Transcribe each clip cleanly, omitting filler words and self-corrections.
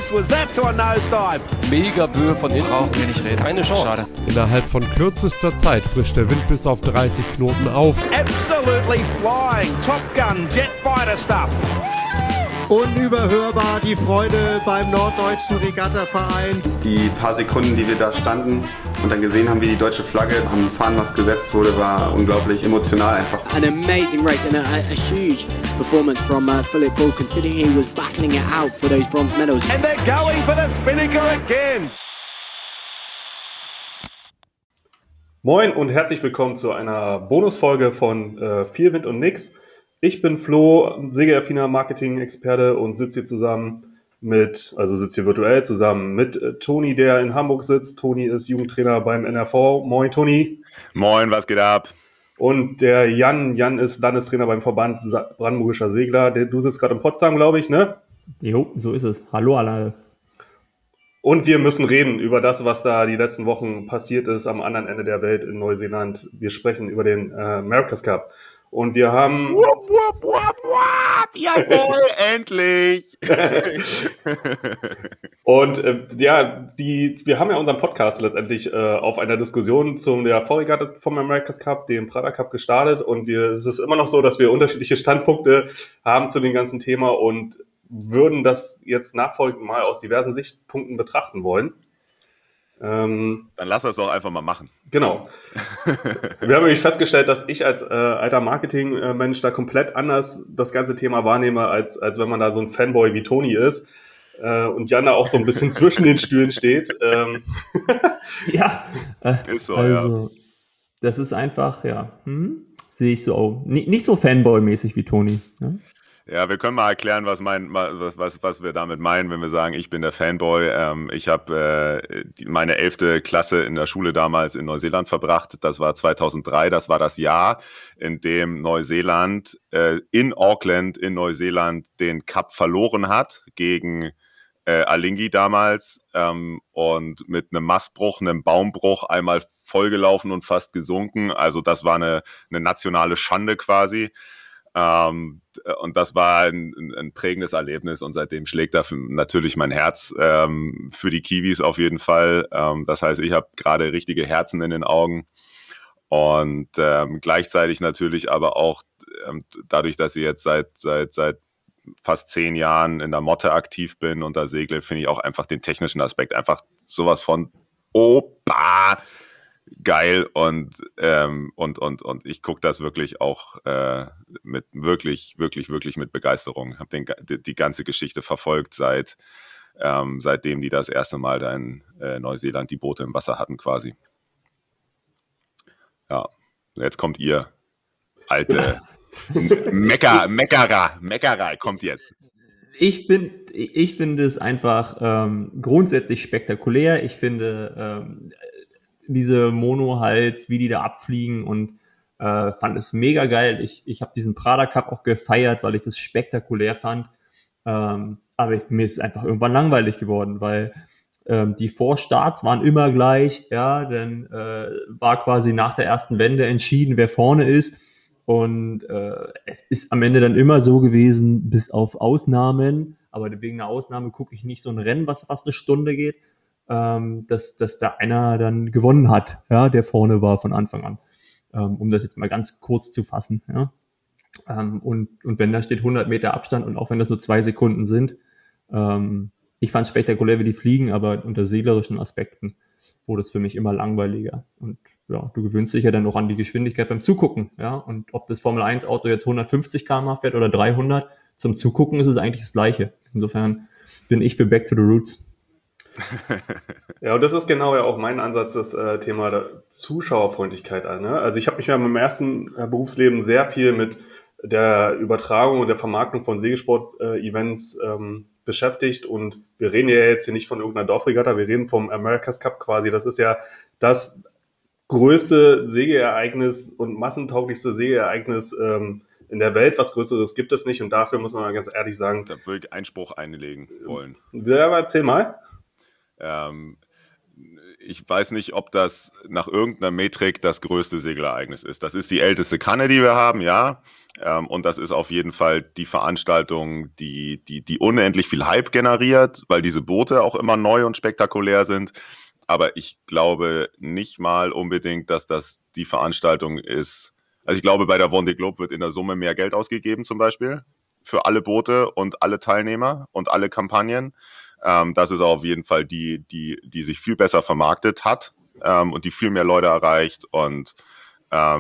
close was that to a nosedive? Mega Böe von hinten. Brauchen wir nicht reden. Keine Chance. Schade. Innerhalb von kürzester Zeit frischt der Wind bis auf 30 Knoten auf. Absolutely flying. Top Gun, jet fighter stuff. Unüberhörbar die Freude beim Norddeutschen Regattaverein. Die paar Sekunden, die wir da standen und dann gesehen haben, wie die deutsche Flagge am Fahnenmast gesetzt wurde, war unglaublich emotional einfach. An amazing race and a huge performance from Philip Bull, considering he was battling it out for those bronze medals. And they're going for the Spinnaker again. Moin und herzlich willkommen zu einer Bonusfolge von Viel Wind und Nix. Ich bin Flo, Segeaffiner Marketing-Experte und sitze hier virtuell zusammen mit Toni, der in Hamburg sitzt. Toni ist Jugendtrainer beim NRV. Moin, Toni. Moin, was geht ab? Und der Jan ist Landestrainer beim Verband Brandenburgischer Segler. Du sitzt gerade in Potsdam, glaube ich, ne? Jo, so ist es. Hallo alle. Und wir müssen reden über das, was da die letzten Wochen passiert ist am anderen Ende der Welt in Neuseeland. Wir sprechen über den America's Cup. Und wir haben... Wupp, wupp, wupp, wupp. Jawohl, endlich! Und wir haben ja unseren Podcast letztendlich auf einer Diskussion zum der Vorregatta vom America's Cup, dem Prada Cup, gestartet. Und es ist immer noch so, dass wir unterschiedliche Standpunkte haben zu dem ganzen Thema und würden das jetzt nachfolgend mal aus diversen Sichtpunkten betrachten wollen. Dann lass das doch einfach mal machen. Genau. Wir haben nämlich festgestellt, dass ich als alter Marketing-Mensch da komplett anders das ganze Thema wahrnehme, als wenn man da so ein Fanboy wie Toni ist und Jan da auch so ein bisschen zwischen den Stühlen steht. Ja, ist so, also ja. Das ist einfach, sehe ich so auch. Nicht so Fanboy-mäßig wie Toni. Ja? Ja, wir können mal erklären, was wir damit meinen, wenn wir sagen, ich bin der Fanboy. Ich habe meine 11. Klasse in der Schule damals in Neuseeland verbracht. Das war 2003. Das war das Jahr, in dem Neuseeland in Auckland in Neuseeland den Cup verloren hat gegen Alinghi damals und mit einem Mastbruch, einem Baumbruch einmal vollgelaufen und fast gesunken. Also das war eine nationale Schande quasi. Und das war ein prägendes Erlebnis und seitdem schlägt da natürlich mein Herz für die Kiwis auf jeden Fall. Das heißt, ich habe gerade richtige Herzen in den Augen und gleichzeitig natürlich aber auch dadurch, dass ich jetzt seit fast 10 Jahren in der Motte aktiv bin und da segle, finde ich auch einfach den technischen Aspekt einfach sowas von Opa geil und ich gucke das wirklich auch mit wirklich mit Begeisterung. Habe die ganze Geschichte verfolgt seitdem die das erste Mal da in Neuseeland die Boote im Wasser hatten quasi. Ja, jetzt kommt ihr alte Meckerer kommt jetzt. Ich finde es einfach grundsätzlich spektakulär. Ich finde diese Mono-Hals, wie die da abfliegen und fand es mega geil. Ich habe diesen Prada Cup auch gefeiert, weil ich das spektakulär fand. Aber mir ist es einfach irgendwann langweilig geworden, weil die Vorstarts waren immer gleich. Ja, dann war quasi nach der ersten Wende entschieden, wer vorne ist. Und es ist am Ende dann immer so gewesen, bis auf Ausnahmen, aber wegen einer Ausnahme gucke ich nicht so ein Rennen, was fast eine Stunde geht, dass da einer dann gewonnen hat, ja, der vorne war von Anfang an, um das jetzt mal ganz kurz zu fassen. Ja. Und wenn da steht 100 Meter Abstand und auch wenn das so 2 Sekunden sind, ich fand es spektakulär, wie die fliegen, aber unter seglerischen Aspekten wurde es für mich immer langweiliger. Und ja, du gewöhnst dich ja dann auch an die Geschwindigkeit beim Zugucken. Ja? Und ob das Formel-1-Auto jetzt 150 km/h fährt oder 300, zum Zugucken ist es eigentlich das Gleiche. Insofern bin ich für Back to the Roots. Ja, und das ist genau ja auch mein Ansatz, das Thema der Zuschauerfreundlichkeit an. Ne? Also ich habe mich ja in meinem ersten Berufsleben sehr viel mit der Übertragung und der Vermarktung von Segelsport-Events beschäftigt und wir reden ja jetzt hier nicht von irgendeiner Dorfregatta, wir reden vom America's Cup quasi. Das ist ja das größte Segelereignis und massentauglichste Segelereignis in der Welt. Was Größeres gibt es nicht und dafür muss man mal ganz ehrlich sagen. Da würde ich Einspruch einlegen wollen. Ja, aber erzähl mal. ich weiß nicht, ob das nach irgendeiner Metrik das größte Segelereignis ist. Das ist die älteste Kanne, die wir haben, ja. Und das ist auf jeden Fall die Veranstaltung, die unendlich viel Hype generiert, weil diese Boote auch immer neu und spektakulär sind. Aber ich glaube nicht mal unbedingt, dass das die Veranstaltung ist. Also ich glaube, bei der Vendée Globe wird in der Summe mehr Geld ausgegeben zum Beispiel für alle Boote und alle Teilnehmer und alle Kampagnen. Das ist auf jeden Fall die sich viel besser vermarktet hat und die viel mehr Leute erreicht. Und da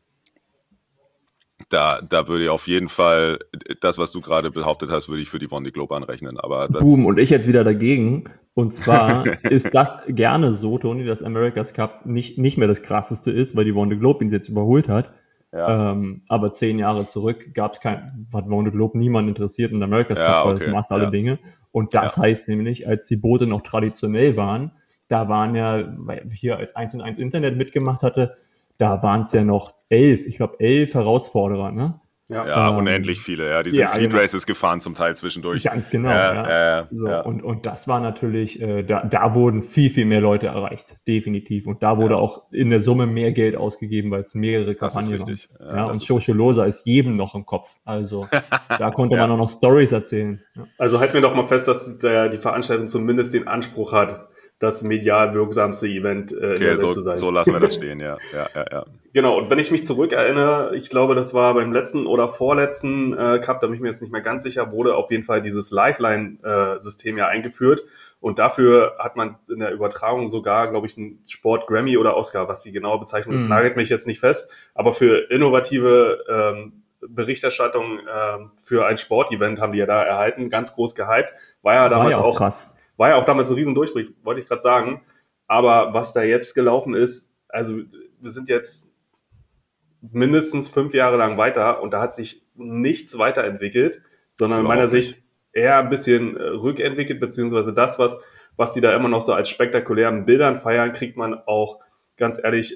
würde ich auf jeden Fall das, was du gerade behauptet hast, würde ich für die Vendée Globe anrechnen. Aber das Boom, und ich jetzt wieder dagegen. Und zwar ist das gerne so, Toni, dass America's Cup nicht mehr das Krasseste ist, weil die Vendée Globe ihn jetzt überholt hat. Ja. Aber 10 Jahre zurück hat Vendée Globe niemand interessiert und America's Cup war das Maß aller Dinge. Und das heißt nämlich, als die Boote noch traditionell waren, da waren ja, weil hier als 1&1 Internet mitgemacht hatte, da waren es ja noch 11 Herausforderer, ne? Ja, unendlich viele, ja. Die sind Fleet Races gefahren zum Teil zwischendurch. Ganz genau, Und das war natürlich, da wurden viel, viel mehr Leute erreicht, definitiv. Und da wurde auch in der Summe mehr Geld ausgegeben, weil es mehrere Kampagnen waren. Ja, und Sociolosa ist jedem noch im Kopf. Also da konnte man auch noch Stories erzählen. Ja. Also halten wir doch mal fest, dass die Veranstaltung zumindest den Anspruch hat, das medial wirksamste Event in der Welt zu sein. So lassen wir das stehen, ja. Genau, und wenn ich mich zurückerinnere, ich glaube, das war beim letzten oder vorletzten Cup, da bin ich mir jetzt nicht mehr ganz sicher, wurde auf jeden Fall dieses Lifeline-System ja eingeführt. Und dafür hat man in der Übertragung sogar, glaube ich, einen Sport-Grammy oder Oscar, was die genaue Bezeichnung ist, nagelt mich jetzt nicht fest. Aber für innovative Berichterstattung für ein Sportevent haben die ja da erhalten, ganz groß gehypt. War ja damals auch krass. War ja auch damals ein Riesendurchbruch, wollte ich gerade sagen. Aber was da jetzt gelaufen ist, also wir sind jetzt mindestens 5 Jahre lang weiter und da hat sich nichts weiterentwickelt, sondern in meiner Sicht eher ein bisschen rückentwickelt, beziehungsweise das, was die da immer noch so als spektakulären Bildern feiern, kriegt man auch, ganz ehrlich,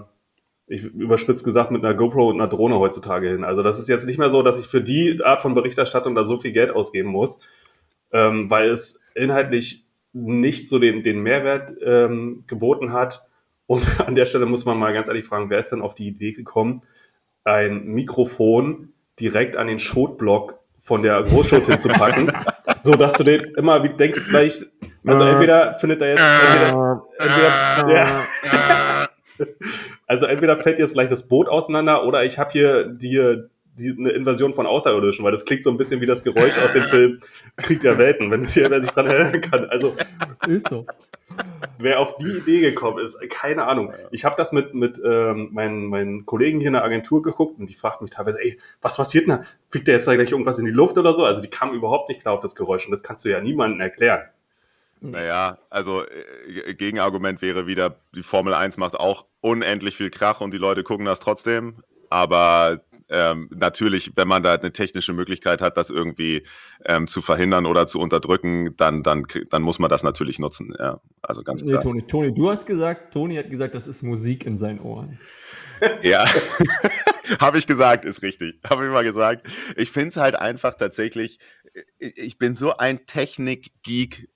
ich überspitzt gesagt, mit einer GoPro und einer Drohne heutzutage hin. Also das ist jetzt nicht mehr so, dass ich für die Art von Berichterstattung da so viel Geld ausgeben muss, weil es inhaltlich nicht so den Mehrwert geboten hat. Und an der Stelle muss man mal ganz ehrlich fragen, wer ist denn auf die Idee gekommen, ein Mikrofon direkt an den Schotblock von der Großschot hinzupacken, so dass du den immer wie denkst gleich, also entweder findet er jetzt, entweder fällt jetzt gleich das Boot auseinander oder ich habe hier eine Invasion von Außerirdischen, weil das klingt so ein bisschen wie das Geräusch aus dem Film Krieg der Welten, wer sich dran erinnern kann. Also ist so. Wer auf die Idee gekommen ist, keine Ahnung. Ich habe das mit meinen Kollegen hier in der Agentur geguckt und die fragten mich teilweise, was passiert denn da? Fliegt der jetzt da gleich irgendwas in die Luft oder so? Also die kamen überhaupt nicht klar auf das Geräusch und das kannst du ja niemandem erklären. Naja, also Gegenargument wäre wieder, die Formel 1 macht auch unendlich viel Krach und die Leute gucken das trotzdem, aber natürlich, wenn man da eine technische Möglichkeit hat, das irgendwie zu verhindern oder zu unterdrücken, dann muss man das natürlich nutzen. Ja, also ganz klar. Nee, Toni, Toni hat gesagt, das ist Musik in seinen Ohren. Ja, habe ich gesagt, ist richtig. Habe ich mal gesagt. Ich finde es halt einfach tatsächlich, ich bin so ein Technik-Geek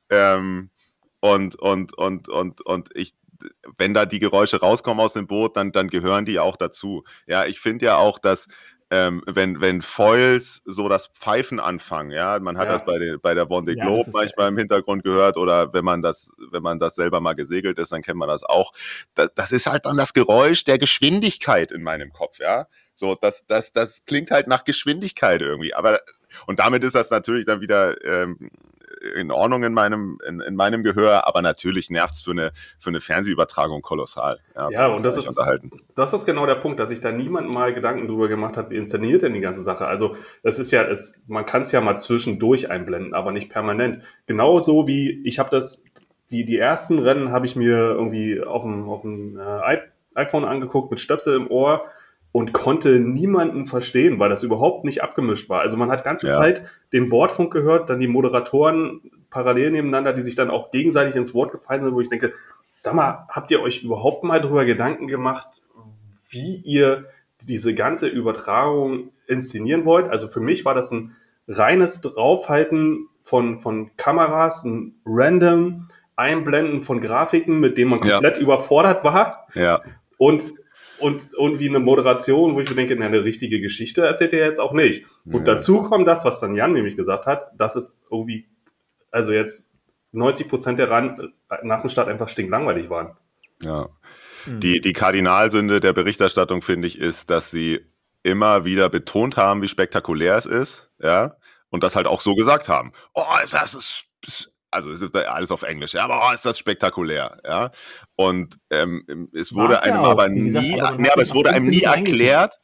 und ich, wenn da die Geräusche rauskommen aus dem Boot, dann gehören die auch dazu. Ja, ich finde ja auch, dass wenn Foils so das Pfeifen anfangen, ja, man hat das bei der Vendée Globe manchmal im Hintergrund gehört oder wenn man das selber mal gesegelt ist, dann kennt man das auch. Das ist halt dann das Geräusch der Geschwindigkeit in meinem Kopf, ja. So, das klingt halt nach Geschwindigkeit irgendwie, aber und damit ist das natürlich dann wieder in Ordnung in meinem Gehör, aber natürlich nervt es für eine Fernsehübertragung kolossal. Ja, und das ist genau der Punkt, dass sich da niemand mal Gedanken drüber gemacht hat, wie inszeniert denn die ganze Sache. Also das ist ja, man kann es ja mal zwischendurch einblenden, aber nicht permanent. Genauso wie ich habe die ersten Rennen habe ich mir irgendwie auf dem iPhone angeguckt mit Stöpsel im Ohr und konnte niemanden verstehen, weil das überhaupt nicht abgemischt war. Also man hat ganze Zeit den Bordfunk gehört, dann die Moderatoren parallel nebeneinander, die sich dann auch gegenseitig ins Wort gefallen sind, wo ich denke, sag mal, habt ihr euch überhaupt mal darüber Gedanken gemacht, wie ihr diese ganze Übertragung inszenieren wollt? Also für mich war das ein reines Draufhalten von Kameras, ein random Einblenden von Grafiken, mit denen man komplett überfordert war. Ja. Und wie eine Moderation, wo ich mir denke, eine richtige Geschichte erzählt er jetzt auch nicht. Und dazu kommt das, was dann Jan nämlich gesagt hat, dass es irgendwie, also jetzt 90% der nach dem Start einfach stinklangweilig waren. Ja. Die Kardinalsünde der Berichterstattung, finde ich, ist, dass sie immer wieder betont haben, wie spektakulär es ist, ja, und das halt auch so gesagt haben. Oh, das ist also es ist alles auf Englisch, ja, aber ist das spektakulär, ja. Und es wurde einem aber es wurde einem nie erklärt,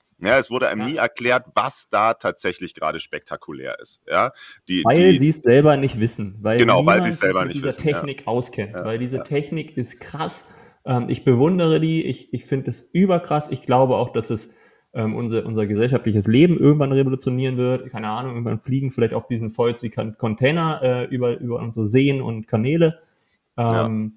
was da tatsächlich gerade spektakulär ist, ja. Weil sie es selber nicht wissen, weil sie es selber nicht wissen, mit dieser Technik auskennt, weil diese Technik ist krass. Ich bewundere die, ich finde es überkrass. Ich glaube auch, dass es unser gesellschaftliches Leben irgendwann revolutionieren wird. Keine Ahnung, irgendwann fliegen vielleicht auf diesen Container über unsere Seen und Kanäle. Und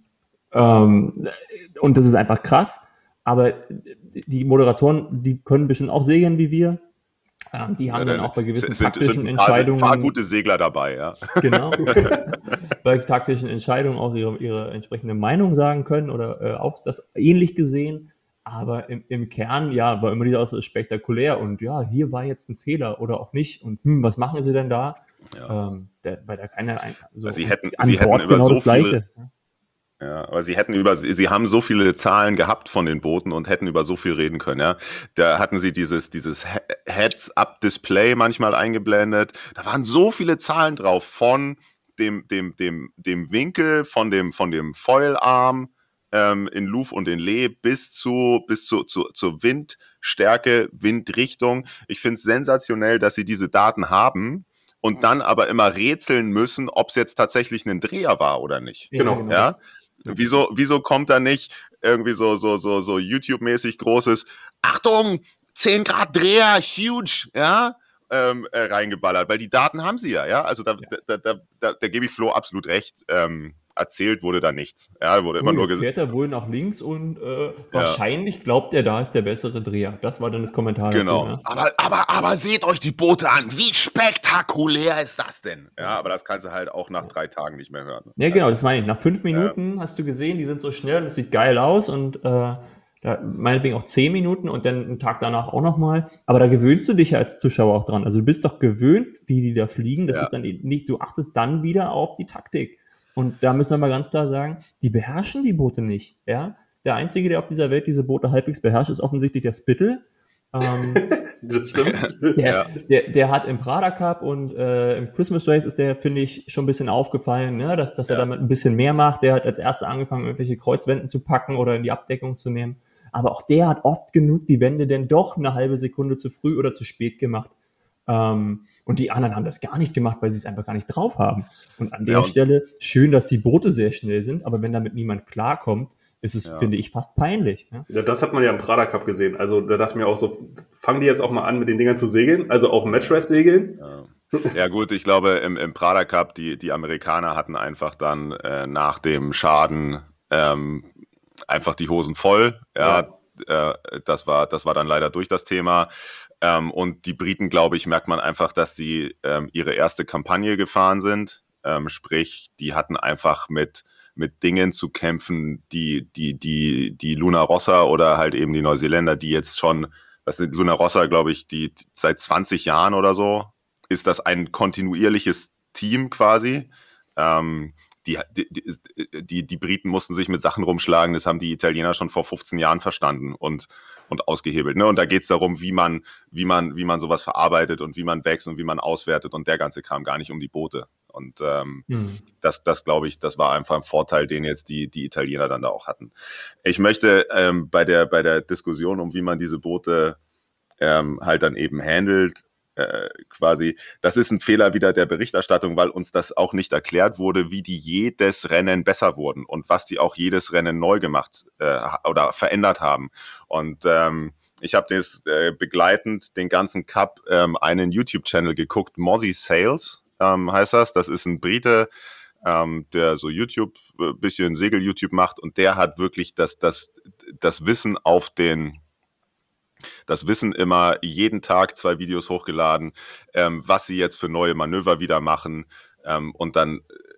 das ist einfach krass. Aber die Moderatoren, die können bestimmt auch segeln wie wir. Die haben dann auch bei gewissen taktischen Entscheidungen... Sind ein paar gute Segler dabei, ja. Genau. Bei taktischen Entscheidungen auch ihre entsprechende Meinung sagen können oder auch das ähnlich gesehen. Aber im Kern, ja, war immer wieder auch so spektakulär. Und ja, hier war jetzt ein Fehler oder auch nicht. Und was machen sie denn da? Ja. Weil da keiner... sie hätten über so viele... Ja, aber sie haben so viele Zahlen gehabt von den Booten und hätten über so viel reden können, ja. Da hatten sie dieses Heads-Up-Display manchmal eingeblendet. Da waren so viele Zahlen drauf von dem Winkel, von dem Foilarm in Luff und in Lee bis zur Windstärke, Windrichtung. Ich finde es sensationell, dass sie diese Daten haben und dann aber immer rätseln müssen, ob es jetzt tatsächlich ein Dreher war oder nicht. Genau. Ja? Wieso kommt da nicht irgendwie so YouTube-mäßig großes Achtung, 10 Grad Dreher, huge, ja, reingeballert, weil die Daten haben sie ja, also da gebe ich Flo absolut recht, erzählt wurde da nichts, ja, wurde immer nur gesagt. Fährt er wohl nach links und wahrscheinlich glaubt er, da ist der bessere Dreher. Das war dann das Kommentar genau. dazu. Ne? Aber seht euch die Boote an, wie spektakulär ist das denn? Ja, aber das kannst du halt auch nach 3 Tagen nicht mehr hören. Ja, genau, das meine ich. Nach 5 Minuten hast du gesehen, die sind so schnell und es sieht geil aus und meinetwegen auch 10 Minuten und dann einen Tag danach auch nochmal. Aber da gewöhnst du dich ja als Zuschauer auch dran. Also du bist doch gewöhnt, wie die da fliegen. Das ist dann nicht, du achtest dann wieder auf die Taktik. Und da müssen wir mal ganz klar sagen, die beherrschen die Boote nicht. Ja? Der Einzige, der auf dieser Welt diese Boote halbwegs beherrscht, ist offensichtlich der Spittle. Das stimmt. Der hat im Prada Cup und im Christmas Race ist der, finde ich, schon ein bisschen aufgefallen, ne? dass er damit ein bisschen mehr macht. Der hat als erster angefangen, irgendwelche Kreuzwenden zu packen oder in die Abdeckung zu nehmen. Aber auch der hat oft genug die Wände denn doch eine halbe Sekunde zu früh oder zu spät gemacht. Und die anderen haben das gar nicht gemacht, weil sie es einfach gar nicht drauf haben. Und an der Stelle, schön, dass die Boote sehr schnell sind, aber wenn damit niemand klarkommt, ist es, finde ich, fast peinlich. Ja? Ja, das hat man ja im Prada Cup gesehen. Also da dachte ich mir auch so, fangen die jetzt auch mal an, mit den Dingern zu segeln? Also auch Matchrest segeln? Ja gut, ich glaube, im Prada Cup, die Amerikaner hatten einfach dann nach dem Schaden einfach die Hosen voll. Das war dann leider durch das Thema. Und die Briten, glaube ich, merkt man einfach, dass die ihre erste Kampagne gefahren sind. Sprich, die hatten einfach mit Dingen zu kämpfen, die Luna Rossa oder halt eben die Neuseeländer, die jetzt schon, das sind Luna Rossa, glaube ich, die seit 20 Jahren oder so, ist das ein kontinuierliches Team quasi. Die Briten mussten sich mit Sachen rumschlagen, das haben die Italiener schon vor 15 Jahren verstanden und ausgehebelt. Ne? Und da geht es darum, wie man sowas verarbeitet und wie man wächst und wie man auswertet und der ganze Kram, gar nicht um die Boote. Und das glaube ich, das war einfach ein Vorteil, den jetzt die Italiener dann da auch hatten. Ich möchte bei der Diskussion, um wie man diese Boote halt dann eben handelt, quasi, das ist ein Fehler wieder der Berichterstattung, weil uns das auch nicht erklärt wurde, wie die jedes Rennen besser wurden und was die auch jedes Rennen neu gemacht oder verändert haben. Und ich habe das begleitend den ganzen Cup einen YouTube-Channel geguckt, Mozzie Sails heißt das. Das ist ein Brite, der so YouTube, bisschen Segel-YouTube macht und der hat wirklich das Wissen das Wissen immer jeden Tag 2 Videos hochgeladen, was sie jetzt für neue Manöver wieder machen und dann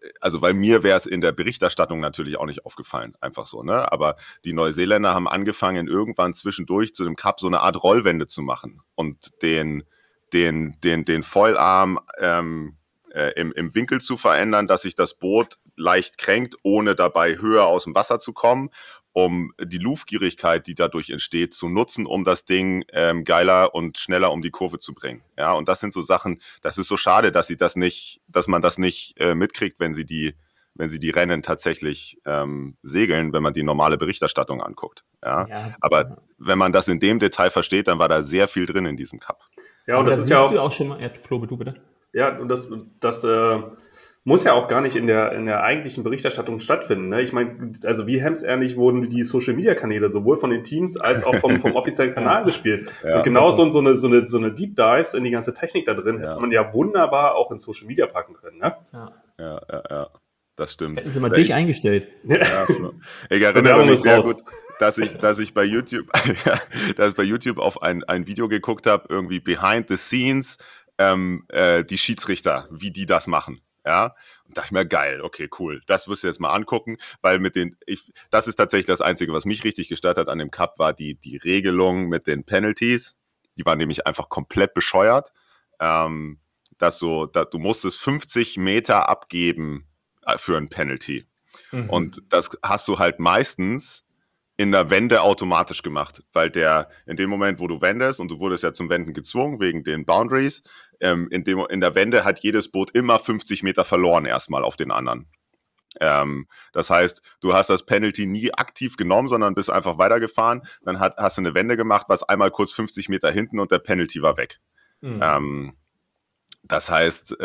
also weil mir wäre es in der Berichterstattung natürlich auch nicht aufgefallen, einfach so, ne? Aber die Neuseeländer haben angefangen, irgendwann zwischendurch zu dem Cup so eine Art Rollwende zu machen und den Foilarm im Winkel zu verändern, dass sich das Boot leicht kränkt, ohne dabei höher aus dem Wasser zu kommen, um die Luftgierigkeit, die dadurch entsteht, zu nutzen, um das Ding geiler und schneller um die Kurve zu bringen. Ja, und das sind so Sachen, das ist so schade, dass man das nicht mitkriegt, wenn sie die Rennen tatsächlich segeln, wenn man die normale Berichterstattung anguckt. Ja? Aber wenn man das in dem Detail versteht, dann war da sehr viel drin in diesem Cup. Ja, und das ist ja auch schon mal, Flo, du bitte. Ja, und das muss ja auch gar nicht in der eigentlichen Berichterstattung stattfinden. Ne? Ich meine, also wie hemdsärmlich wurden die Social-Media-Kanäle sowohl von den Teams als auch vom offiziellen Kanal gespielt. Ja. Und genauso so eine Deep Dives in die ganze Technik da drin hätte man ja wunderbar auch in Social-Media packen können. Ne? Ja, das stimmt. Hätten sie mal dich eingestellt. Ja. Ich erinnere mich sehr gut, dass ich bei YouTube auf ein Video geguckt habe, irgendwie Behind the Scenes, die Schiedsrichter, wie die das machen. Ja, und dachte ich mir, geil, okay, cool, das wirst du jetzt mal angucken, weil das ist tatsächlich das Einzige, was mich richtig gestört hat an dem Cup, war die Regelung mit den Penalties. Die waren nämlich einfach komplett bescheuert, dass du musstest 50 Meter abgeben für ein Penalty. Mhm. Und das hast du halt meistens in der Wende automatisch gemacht, weil in dem Moment, wo du wendest, und du wurdest ja zum Wenden gezwungen wegen den Boundaries, in der Wende hat jedes Boot immer 50 Meter verloren erstmal auf den anderen. Das heißt, du hast das Penalty nie aktiv genommen, sondern bist einfach weitergefahren, dann hast du eine Wende gemacht, warst einmal kurz 50 Meter hinten und der Penalty war weg. Mhm. Das heißt,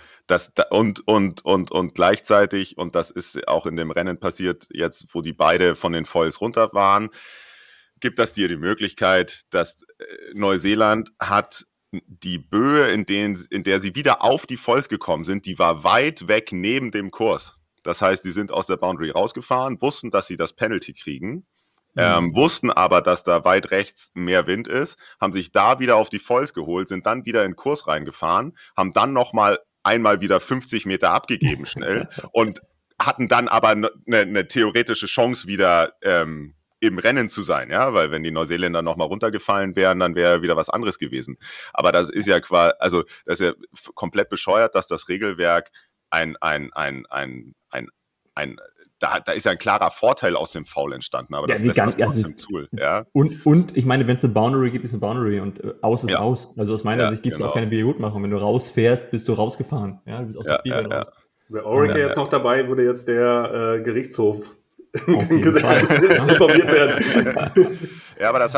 und gleichzeitig, und das ist auch in dem Rennen passiert, jetzt wo die beide von den Foils runter waren, gibt das dir die Möglichkeit, dass Neuseeland hat die Böe, in der sie wieder auf die Foils gekommen sind, die war weit weg neben dem Kurs. Das heißt, die sind aus der Boundary rausgefahren, wussten, dass sie das Penalty kriegen, wussten aber, dass da weit rechts mehr Wind ist, haben sich da wieder auf die Foils geholt, sind dann wieder in den Kurs reingefahren, haben dann einmal wieder 50 Meter abgegeben schnell und hatten dann aber eine theoretische Chance wieder im Rennen zu sein, ja, weil wenn die Neuseeländer nochmal runtergefallen wären, dann wäre wieder was anderes gewesen. Aber das ist ja das ist ja komplett bescheuert, dass das Regelwerk da ist ja ein klarer Vorteil aus dem Foul entstanden, aber das lässt man trotzdem zu. Ja? Und ich meine, wenn es eine Boundary gibt, ist eine Boundary und aus ist aus. Also aus meiner Sicht gibt es auch keine Wiedergutmachung. Wenn du rausfährst, bist du rausgefahren. Ja, du bist aus dem Spiel raus. Wäre Orica jetzt noch dabei, würde jetzt der Gerichtshof informiert werden. Ja, aber das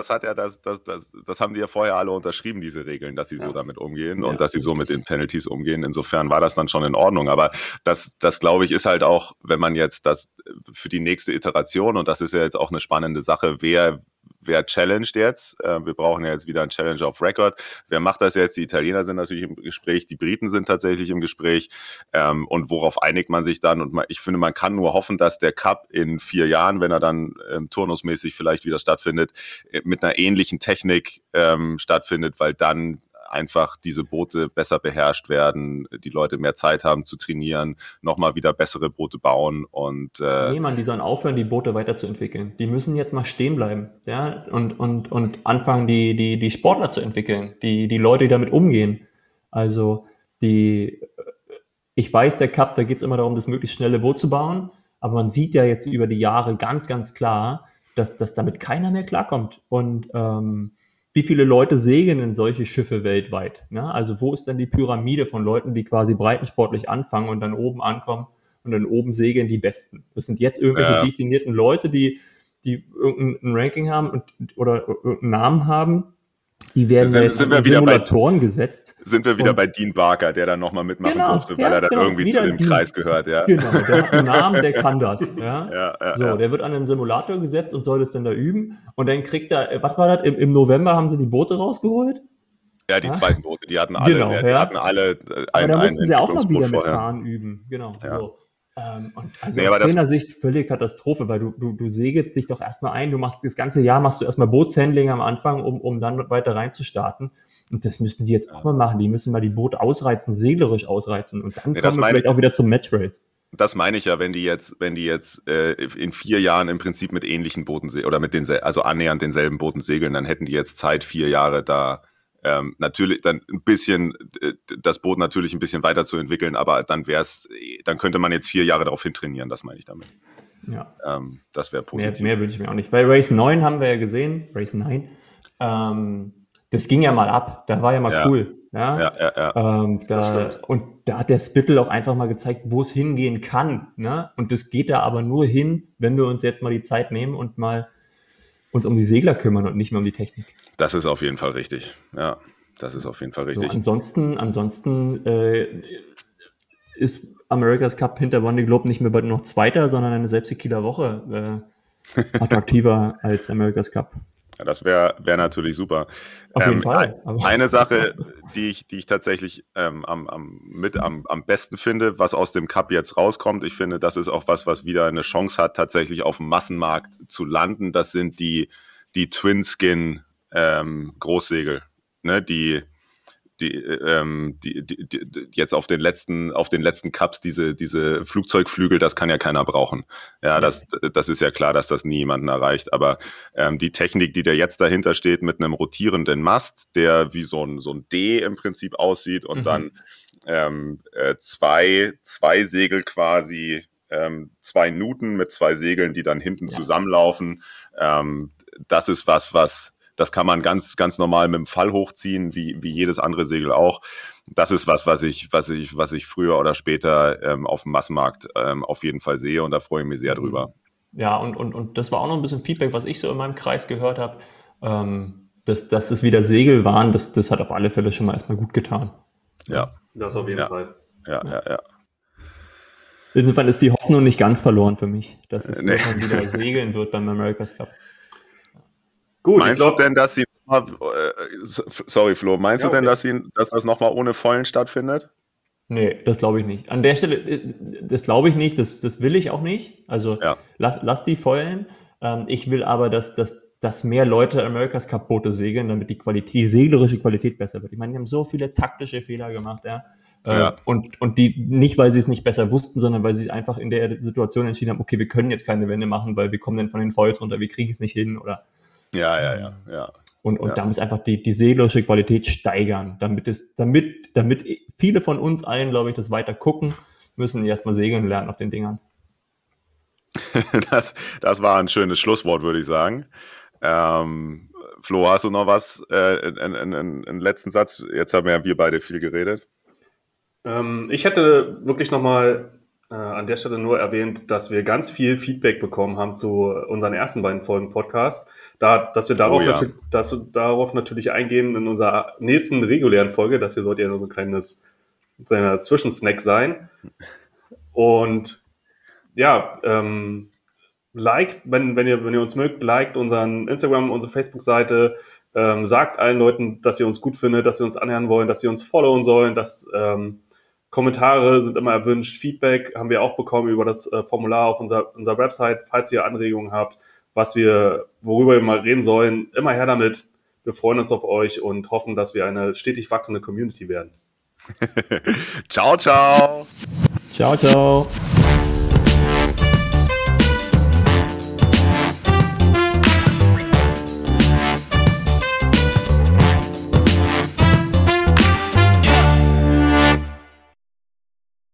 haben die ja vorher alle unterschrieben, diese Regeln, dass sie so damit umgehen und dass sie so mit den Penalties umgehen. Insofern war das dann schon in Ordnung. Aber das glaube ich, ist halt auch, wenn man jetzt das für die nächste Iteration, und das ist ja jetzt auch eine spannende Sache, wer challenged jetzt? Wir brauchen ja jetzt wieder einen Challenge of Record. Wer macht das jetzt? Die Italiener sind natürlich im Gespräch, die Briten sind tatsächlich im Gespräch. Und worauf einigt man sich dann? Und ich finde, man kann nur hoffen, dass der Cup in 4 Jahren, wenn er dann turnusmäßig vielleicht wieder stattfindet, mit einer ähnlichen Technik stattfindet, weil dann einfach diese Boote besser beherrscht werden, die Leute mehr Zeit haben zu trainieren, nochmal wieder bessere Boote bauen und die sollen aufhören, die Boote weiterzuentwickeln. Die müssen jetzt mal stehen bleiben, ja, und anfangen, die Sportler zu entwickeln, die Leute, die damit umgehen. Also ich weiß, der Cup, da geht es immer darum, das möglichst schnelle Boot zu bauen, aber man sieht ja jetzt über die Jahre ganz, ganz klar, dass damit keiner mehr klarkommt. Und wie viele Leute segeln in solche Schiffe weltweit? Ne? Also wo ist denn die Pyramide von Leuten, die quasi breitensportlich anfangen und dann oben ankommen und dann oben segeln die Besten? Das sind jetzt irgendwelche definierten Leute, die irgendein Ranking haben oder irgendeinen Namen haben. Die werden jetzt in Simulatoren gesetzt. Sind wir wieder bei Dean Barker, der dann nochmal mitmachen durfte, weil er dann irgendwie zu dem Kreis gehört. Ja. Genau, der hat einen Namen, der kann das. Ja? Der wird an den Simulator gesetzt und soll das dann da üben. Und dann kriegt er, was war das, im November haben sie die Boote rausgeholt? Ja, die zweiten Boote, die hatten alle. Aber da mussten sie auch mal wieder mit Fahren üben. Genau. Ja. So. Und also aus Trainersicht völlig Katastrophe, weil du segelst dich doch erstmal ein, du machst das ganze Jahr erstmal Bootshandling am Anfang, um dann weiter reinzustarten. Und das müssen die jetzt auch mal machen. Die müssen mal die Boote ausreizen, seglerisch ausreizen. Und dann kommen wir vielleicht auch wieder zum Matchrace. Das meine ich ja, wenn die jetzt in 4 Jahren im Prinzip mit ähnlichen Booten oder also annähernd denselben Booten segeln, dann hätten die jetzt Zeit, 4 Jahre da natürlich dann ein bisschen das Boot natürlich ein bisschen weiterzuentwickeln, aber dann könnte man jetzt 4 Jahre darauf hintrainieren, das meine ich damit. Ja. Das wäre positiv. Mehr wünsche ich mir auch nicht. Bei Race 9 haben wir ja gesehen, Race 9, das ging ja mal ab, da war ja mal cool. Ja. Und da hat der Spittle auch einfach mal gezeigt, wo es hingehen kann. Ne? Und das geht da aber nur hin, wenn wir uns jetzt mal die Zeit nehmen und mal uns um die Segler kümmern und nicht mehr um die Technik. Das ist auf jeden Fall richtig. Ja, das ist auf jeden Fall richtig. So, ansonsten ist America's Cup hinter Vendée Globe nicht mehr noch Zweiter, sondern eine selbst die Kieler Woche attraktiver als America's Cup. Ja, das wäre natürlich super. Auf jeden Fall. Eine Sache, die ich tatsächlich am besten finde, was aus dem Cup jetzt rauskommt, ich finde, das ist auch was wieder eine Chance hat, tatsächlich auf dem Massenmarkt zu landen. Das sind die Twin-Skin Großsegel, ne? Die jetzt auf den letzten Cups diese Flugzeugflügel, das kann ja keiner brauchen. Ja, das ist ja klar, dass das nie jemanden erreicht. Aber die Technik, die da jetzt dahinter steht, mit einem rotierenden Mast, der wie so ein D im Prinzip aussieht und dann zwei Segel quasi, 2 Nuten mit 2 Segeln, die dann hinten zusammenlaufen. Das ist das kann man ganz, ganz normal mit dem Fall hochziehen, wie jedes andere Segel auch. Das ist was ich früher oder später auf dem Massenmarkt auf jeden Fall sehe und da freue ich mich sehr drüber. Ja, und das war auch noch ein bisschen Feedback, was ich so in meinem Kreis gehört habe, dass es wieder Segel waren, das hat auf alle Fälle schon mal erstmal gut getan. Ja, das auf jeden Fall. Ja. Insofern ist die Hoffnung nicht ganz verloren für mich, dass es irgendwann wieder segeln wird beim America's Cup. Gut, meinst du denn, dass sie sorry Flo, meinst du denn, dass das nochmal ohne Vollen stattfindet? Nee, das glaube ich nicht. An der Stelle, das glaube ich nicht, das will ich auch nicht. Also lass die Vollen. Ich will aber, dass mehr Leute America's Cup Boote segeln, damit die seglerische Qualität besser wird. Ich meine, die haben so viele taktische Fehler gemacht, und die nicht, weil sie es nicht besser wussten, sondern weil sie einfach in der Situation entschieden haben, okay, wir können jetzt keine Wende machen, weil wir kommen dann von den Foils runter, wir kriegen es nicht hin oder Ja. Und da muss einfach die seglerische Qualität steigern, damit viele von uns allen, glaube ich, das weiter gucken, müssen erstmal segeln lernen auf den Dingern. Das war ein schönes Schlusswort, würde ich sagen. Flo, hast du noch was? Einen letzten Satz? Jetzt haben wir beide viel geredet. Ich hätte wirklich nochmal an der Stelle nur erwähnt, dass wir ganz viel Feedback bekommen haben zu unseren ersten beiden Folgen Podcast, dass wir darauf natürlich eingehen in unserer nächsten regulären Folge. Das hier sollte ja nur so ein kleiner Zwischensnack sein. Und liked, wenn ihr uns mögt, liked unseren Instagram, unsere Facebook-Seite, sagt allen Leuten, dass ihr uns gut findet, dass sie uns anhören wollen, dass sie uns followen sollen, dass Kommentare sind immer erwünscht, Feedback haben wir auch bekommen über das Formular auf unserer Website. Falls ihr Anregungen habt, worüber wir mal reden sollen, immer her damit. Wir freuen uns auf euch und hoffen, dass wir eine stetig wachsende Community werden. Ciao, ciao. Ciao, ciao.